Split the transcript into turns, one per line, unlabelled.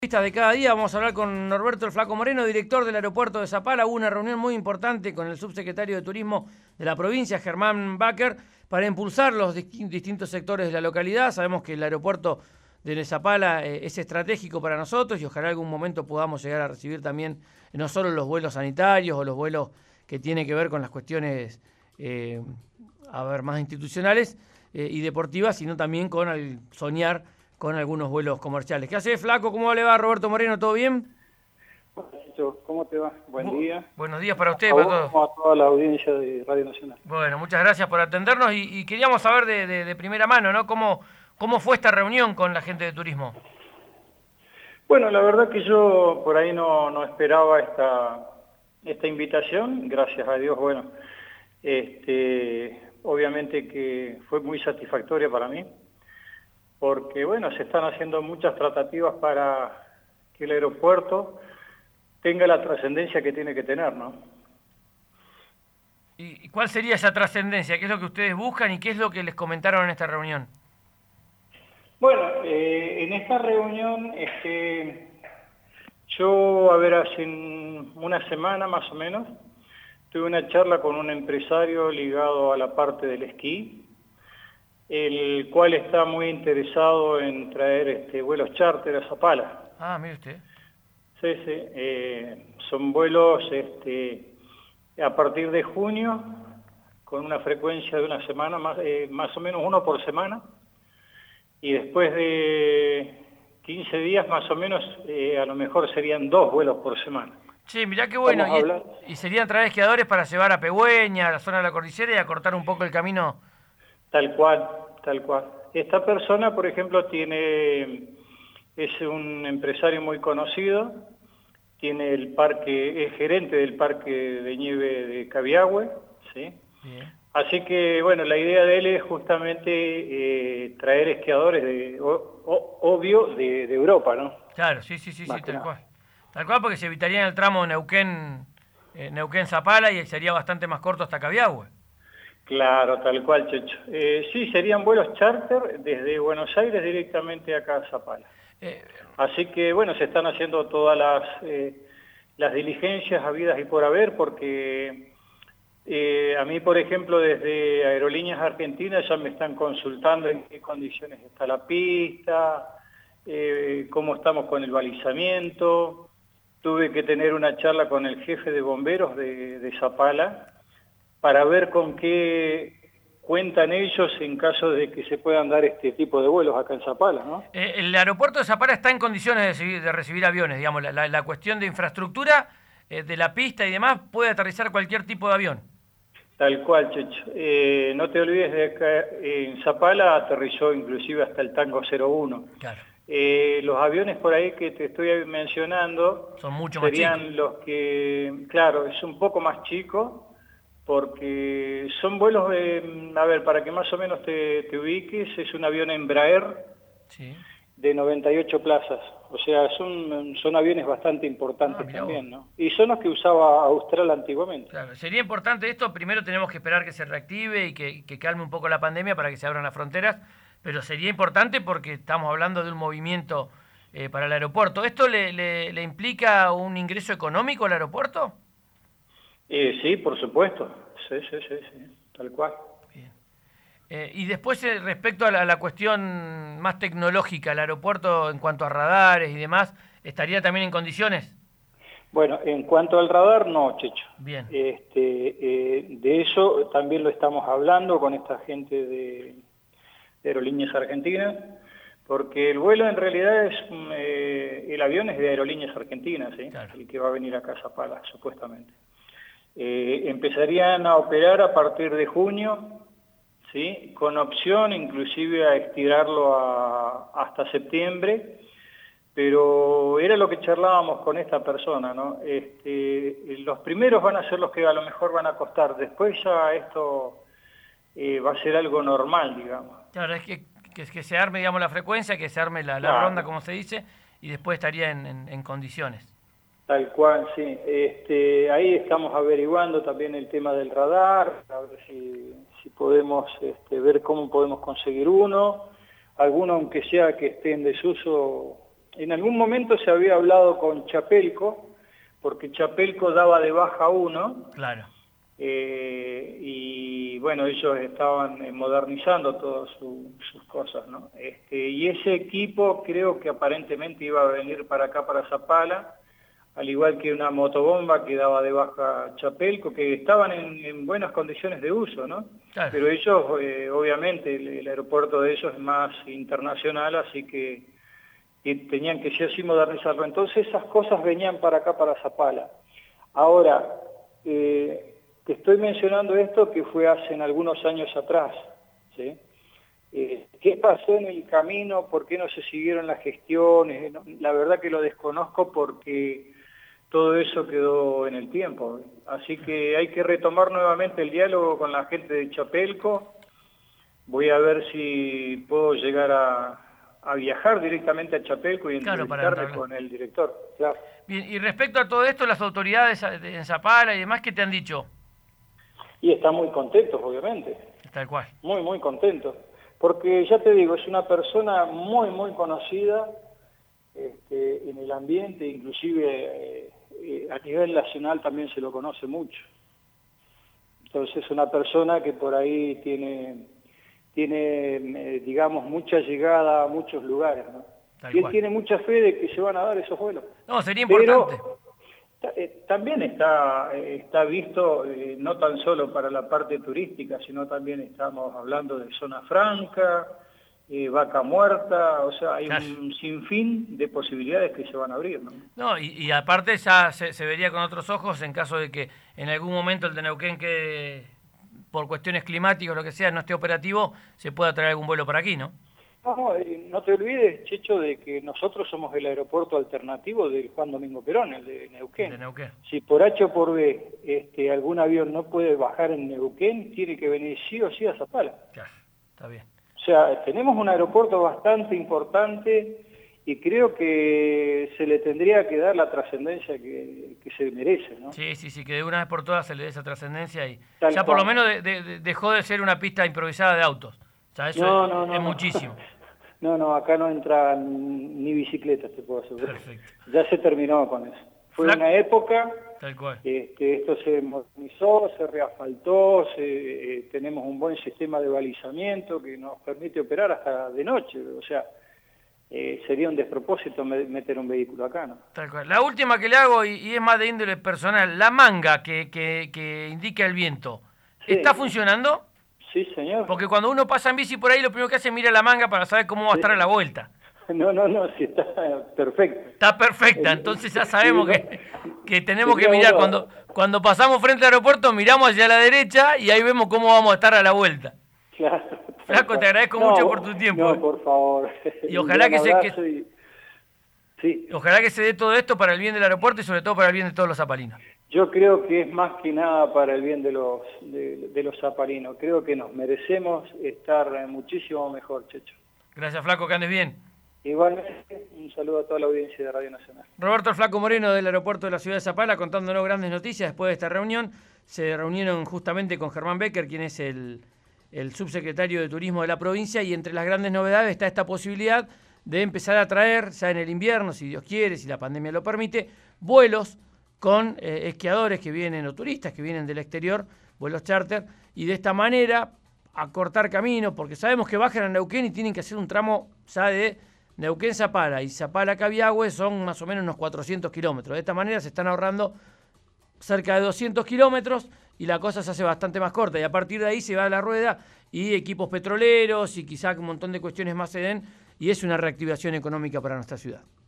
De cada día vamos a hablar con Norberto el Flaco Moreno, director del aeropuerto de Zapala. Hubo una reunión muy importante con el subsecretario de Turismo de la provincia, Germán Bacher, para impulsar los distintos sectores de la localidad. Sabemos que el aeropuerto de Zapala es estratégico para nosotros y ojalá en algún momento podamos llegar a recibir también no solo los vuelos sanitarios o los vuelos que tienen que ver con las cuestiones más institucionales y deportivas, sino también con el soñar con algunos vuelos comerciales. ¿Qué hace, Flaco? ¿Cómo le va, Roberto Moreno? ¿Todo bien?
¿Cómo te va? Buen día.
Buenos días para usted,
a
para
vos,
todos.
como a toda la audiencia de Radio Nacional.
Bueno, muchas gracias por atendernos y queríamos saber de primera mano, ¿no? ¿Cómo fue esta reunión con la gente de turismo?
Bueno, la verdad que yo por ahí no esperaba esta invitación, gracias a Dios, bueno, obviamente que fue muy satisfactoria para mí, porque bueno, se están haciendo muchas tratativas para que el aeropuerto tenga la trascendencia que tiene que tener, ¿no?
¿Y cuál sería esa trascendencia? ¿Qué es lo que ustedes buscan y qué es lo que les comentaron en esta reunión?
Bueno, en esta reunión, yo, hace una semana más o menos, tuve una charla con un empresario ligado a la parte del esquí, el cual está muy interesado en traer vuelos charter a Zapala.
Ah, mire usted.
Sí. Son vuelos a partir de junio, con una frecuencia de una semana, más o menos uno por semana, y después de 15 días más o menos, a lo mejor serían 2 vuelos por semana.
Sí, mirá qué bueno. ¿Y serían traer esquiadores para llevar a Pegüeña, a la zona de la cordillera y acortar un poco el camino?
Tal cual. Esta persona, por ejemplo, es un empresario muy conocido, tiene es gerente del parque de nieve de Cabiahue, ¿sí?
Bien.
Así que, bueno, la idea de él es justamente traer esquiadores de Europa, ¿no?
Claro, sí, tal cual. Tal cual, porque se evitaría el tramo Neuquén-Zapala y sería bastante más corto hasta Cabiahue.
Claro, tal cual, Checho. Sí, serían vuelos charter desde Buenos Aires directamente acá a Zapala. Así que, bueno, se están haciendo todas las diligencias habidas y por haber, porque a mí, por ejemplo, desde Aerolíneas Argentinas ya me están consultando en qué condiciones está la pista, cómo estamos con el balizamiento. Tuve que tener una charla con el jefe de bomberos de Zapala para ver con qué cuentan ellos en caso de que se puedan dar este tipo de vuelos acá en Zapala, ¿no?
El aeropuerto de Zapala está en condiciones de recibir aviones, digamos, la cuestión de infraestructura, de la pista y demás, puede aterrizar cualquier tipo de avión.
Tal cual, Checho. No te olvides de que en Zapala aterrizó inclusive hasta el Tango 01.
Claro.
Los aviones por ahí que te estoy mencionando
son mucho más chicos.
Serían los que, claro, es un poco más chico, porque son vuelos para que más o menos te ubiques, es un avión Embraer, sí, de 98 plazas, o sea, son aviones bastante importantes también, ¿no? Y son los que usaba Austral antiguamente.
Claro, sería importante esto, primero tenemos que esperar que se reactive y que calme un poco la pandemia para que se abran las fronteras, pero sería importante porque estamos hablando de un movimiento para el aeropuerto. ¿Esto le implica un ingreso económico al aeropuerto?
Sí, por supuesto, sí, tal cual.
Bien. Y después respecto a la cuestión más tecnológica, ¿el aeropuerto en cuanto a radares y demás, estaría también en condiciones?
Bueno, en cuanto al radar, no, Checho.
Bien.
De eso también lo estamos hablando con esta gente de Aerolíneas Argentinas, porque el vuelo en realidad el avión es de Aerolíneas Argentinas, ¿sí? Claro. El que va a venir acá a Zapala, supuestamente. Empezarían a operar a partir de junio, ¿sí? Con opción inclusive a estirarlo hasta septiembre, pero era lo que charlábamos con esta persona, ¿no? Los primeros van a ser los que a lo mejor van a costar, después ya esto va a ser algo normal, digamos.
Claro, es que se arme, digamos, la frecuencia, que se arme la ronda, como se dice, y después estaría en condiciones.
Tal cual, sí. Ahí estamos averiguando también el tema del radar, a ver si podemos ver cómo podemos conseguir uno. Alguno, aunque sea que esté en desuso, en algún momento se había hablado con Chapelco, porque Chapelco daba de baja uno.
Claro.
Y bueno, ellos estaban modernizando todas sus cosas, ¿no? Y ese equipo creo que aparentemente iba a venir para acá, para Zapala, al igual que una motobomba que daba de baja Chapelco, que estaban en buenas condiciones de uso, ¿no? Claro. Pero ellos, obviamente, el aeropuerto de ellos es más internacional, así que tenían que sí o sí modernizarlo. Entonces esas cosas venían para acá, para Zapala. Ahora, te estoy mencionando esto que fue hace algunos años atrás, ¿sí? ¿Qué pasó en el camino? ¿Por qué no se siguieron las gestiones? No, la verdad que lo desconozco porque todo eso quedó en el tiempo. Así que hay que retomar nuevamente el diálogo con la gente de Chapelco. Voy a ver si puedo llegar a viajar directamente a Chapelco y entrevistarme con el director. Claro.
Bien, y respecto a todo esto, las autoridades en Zapala y demás, ¿qué te han dicho?
Y están muy contentos, obviamente.
Tal cual.
Muy, muy contentos. Porque ya te digo, es una persona muy, muy conocida en el ambiente, inclusive a nivel nacional también se lo conoce mucho. Entonces es una persona que por ahí tiene digamos, mucha llegada a muchos lugares, ¿no? Y él tiene mucha fe de que se van a dar esos vuelos.
No, sería importante.
Pero también está visto, no tan solo para la parte turística, sino también estamos hablando de Zona Franca, Vaca Muerta, o sea, hay un sinfín de posibilidades que se van a abrir, ¿no?
No, y aparte ya se vería con otros ojos en caso de que en algún momento el de Neuquén que por cuestiones climáticas o lo que sea no esté operativo, se pueda traer algún vuelo para aquí, ¿no?
No te olvides, Checho, de que nosotros somos el aeropuerto alternativo del Juan Domingo Perón, el de Neuquén. Si por H o por B algún avión no puede bajar en Neuquén, tiene que venir sí o sí a Zapala.
Claro, está bien.
O sea, tenemos un aeropuerto bastante importante y creo que se le tendría que dar la trascendencia que se merece, ¿no?
Sí, que de una vez por todas se le dé esa trascendencia y ya por lo menos dejó de ser una pista improvisada de autos. O sea, eso es muchísimo.
No, acá no entran ni bicicletas, te puedo asegurar.
Perfecto.
Ya se terminó con eso. Fue una época,
tal cual.
Esto se modernizó, se reasfaltó, tenemos un buen sistema de balizamiento que nos permite operar hasta de noche, o sea, sería un despropósito meter un vehículo acá, ¿no?
Tal cual. La última que le hago, y es más de índole personal, la manga que indica el viento, sí. ¿Está funcionando?
Sí, señor.
Porque cuando uno pasa en bici por ahí, lo primero que hace es mirar la manga para saber cómo va a estar a la vuelta.
No, sí, está perfecta.
Está perfecta, entonces ya sabemos que tenemos que mirar. Cuando pasamos frente al aeropuerto, miramos hacia la derecha y ahí vemos cómo vamos a estar a la vuelta.
Claro.
Flaco, te agradezco mucho por tu tiempo.
No, por favor.
Y ojalá ojalá que se dé todo esto para el bien del aeropuerto y sobre todo para el bien de todos los zapalinos.
Yo creo que es más que nada para el bien de los zapalinos. Creo que nos merecemos estar muchísimo mejor, Checho.
Gracias, Flaco, que andes bien.
Igualmente, un saludo a toda la audiencia de Radio Nacional.
Roberto el Flaco Moreno del aeropuerto de la ciudad de Zapala contándonos grandes noticias después de esta reunión. Se reunieron justamente con Germán Becker, quien es el subsecretario de Turismo de la provincia, y entre las grandes novedades está esta posibilidad de empezar a traer, ya en el invierno, si Dios quiere, si la pandemia lo permite, vuelos con esquiadores que vienen o turistas que vienen del exterior, vuelos charter, y de esta manera acortar camino, porque sabemos que bajan a Neuquén y tienen que hacer un tramo ya de Neuquén-Zapala y Zapala-Cabiahue, son más o menos unos 400 kilómetros. De esta manera se están ahorrando cerca de 200 kilómetros y la cosa se hace bastante más corta, y a partir de ahí se va a la rueda y equipos petroleros y quizá un montón de cuestiones más se den, y es una reactivación económica para nuestra ciudad.